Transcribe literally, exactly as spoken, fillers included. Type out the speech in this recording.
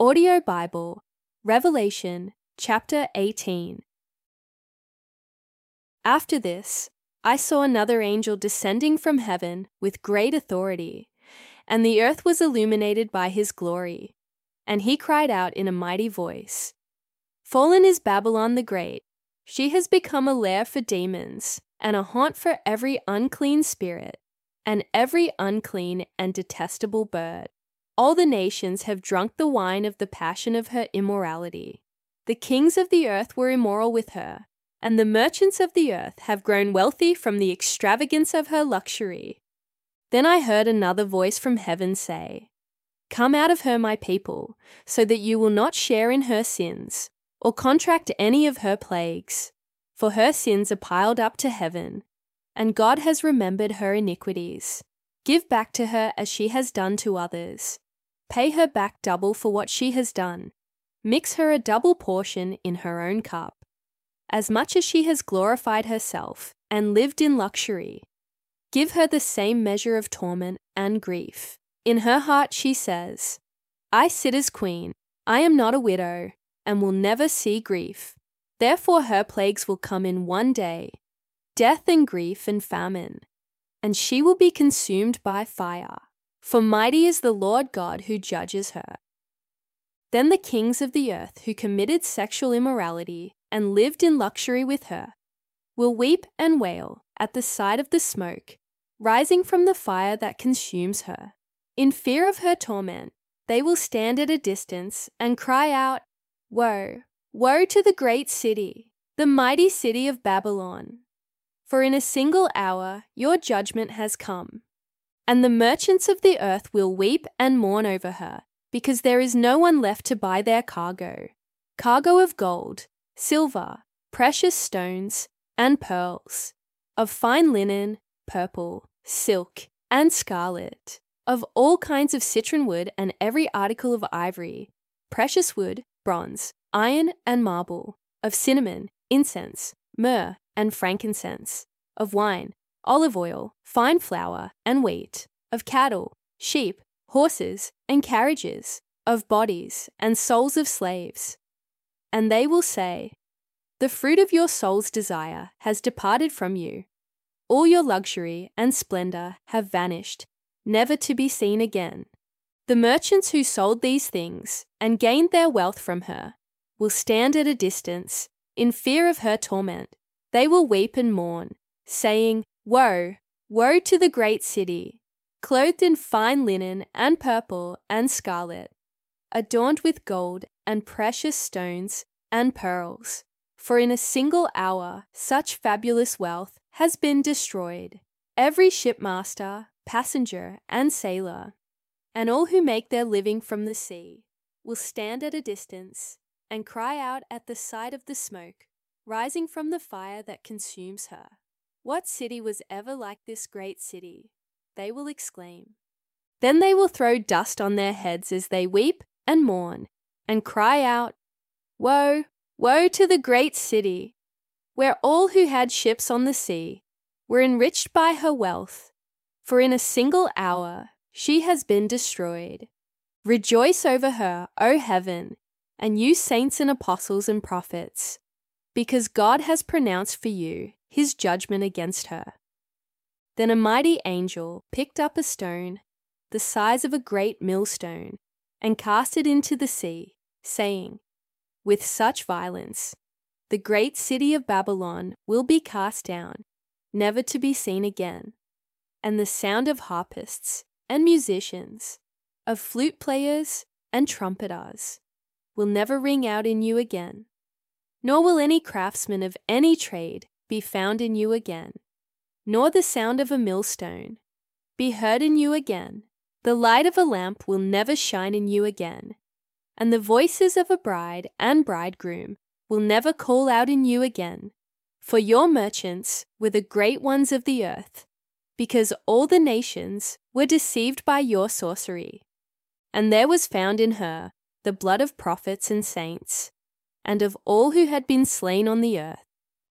Audio Bible, Revelation chapter eighteen. After this, I saw another angel descending from heaven with great authority, and the earth was illuminated by his glory. And he cried out in a mighty voice, "Fallen is Babylon the Great. She has become a lair for demons, and a haunt for every unclean spirit, and every unclean and detestable bird. All the nations have drunk the wine of the passion of her immorality. The kings of the earth were immoral with her, and the merchants of the earth have grown wealthy from the extravagance of her luxury." Then I heard another voice from heaven say, "Come out of her, my people, so that you will not share in her sins, or contract any of her plagues. For her sins are piled up to heaven, and God has remembered her iniquities. Give back to her as she has done to others. Pay her back double for what she has done. Mix her a double portion in her own cup. As much as she has glorified herself and lived in luxury, give her the same measure of torment and grief. In her heart she says, 'I sit as queen, I am not a widow, and will never see grief.' Therefore her plagues will come in one day, death and grief and famine, and she will be consumed by fire. For mighty is the Lord God who judges her." Then the kings of the earth who committed sexual immorality and lived in luxury with her will weep and wail at the sight of the smoke rising from the fire that consumes her. In fear of her torment, they will stand at a distance and cry out, "Woe, woe to the great city, the mighty city of Babylon! For in a single hour your judgment has come." And the merchants of the earth will weep and mourn over her, because there is no one left to buy their cargo, cargo of gold, silver, precious stones, and pearls, of fine linen, purple, silk, and scarlet, of all kinds of citron wood and every article of ivory, precious wood, bronze, iron, and marble, of cinnamon, incense, myrrh, and frankincense, of wine, olive oil, fine flour, and wheat, of cattle, sheep, horses, and carriages, of bodies and souls of slaves. And they will say, "The fruit of your soul's desire has departed from you. All your luxury and splendor have vanished, never to be seen again." The merchants who sold these things and gained their wealth from her will stand at a distance in fear of her torment. They will weep and mourn, saying, "Woe, woe to the great city, clothed in fine linen and purple and scarlet, adorned with gold and precious stones and pearls. For in a single hour such fabulous wealth has been destroyed. Every shipmaster, passenger, and sailor, and all who make their living from the sea, will stand at a distance and cry out at the sight of the smoke rising from the fire that consumes her. What city was ever like this great city?" they will exclaim. Then they will throw dust on their heads as they weep and mourn, and cry out, "Woe, woe to the great city, where all who had ships on the sea were enriched by her wealth, for in a single hour she has been destroyed. Rejoice over her, O heaven, and you saints and apostles and prophets, because God has pronounced for you his judgment against her." Then a mighty angel picked up a stone the size of a great millstone and cast it into the sea, saying, "With such violence, the great city of Babylon will be cast down, never to be seen again. And the sound of harpists and musicians, of flute players and trumpeters, will never ring out in you again. Nor will any craftsman of any trade be found in you again, nor the sound of a millstone be heard in you again. The light of a lamp will never shine in you again, and the voices of a bride and bridegroom will never call out in you again. For your merchants were the great ones of the earth, because all the nations were deceived by your sorcery. And there was found in her the blood of prophets and saints, and of all who had been slain on the earth,